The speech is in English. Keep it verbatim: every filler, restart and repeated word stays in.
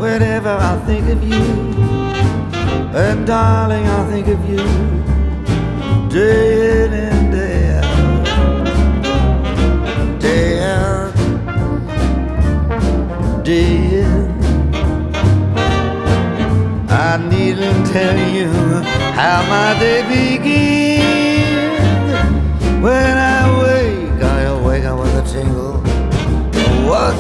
whenever I think of you. And darling, I think of you day in and day out, day out, day in. I needn't tell you how my day begins. Well,